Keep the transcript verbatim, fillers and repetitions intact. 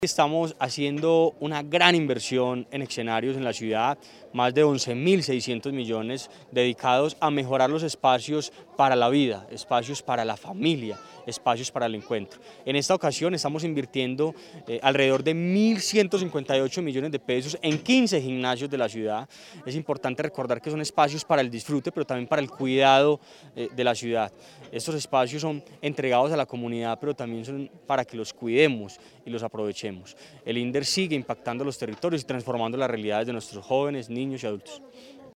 Estamos haciendo una gran inversión en escenarios en la ciudad, más de once mil seiscientos millones dedicados a mejorar los espacios para la vida, espacios para la familia, espacios para el encuentro. En esta ocasión estamos invirtiendo eh, alrededor de mil ciento cincuenta y ocho millones de pesos en quince gimnasios de la ciudad. Es importante recordar que son espacios para el disfrute, pero también para el cuidado eh, de la ciudad. Estos espacios son entregados a la comunidad, pero también son para que los cuidemos y los aprovechemos. El INDER sigue impactando los territorios y transformando las realidades de nuestros jóvenes, niños y adultos.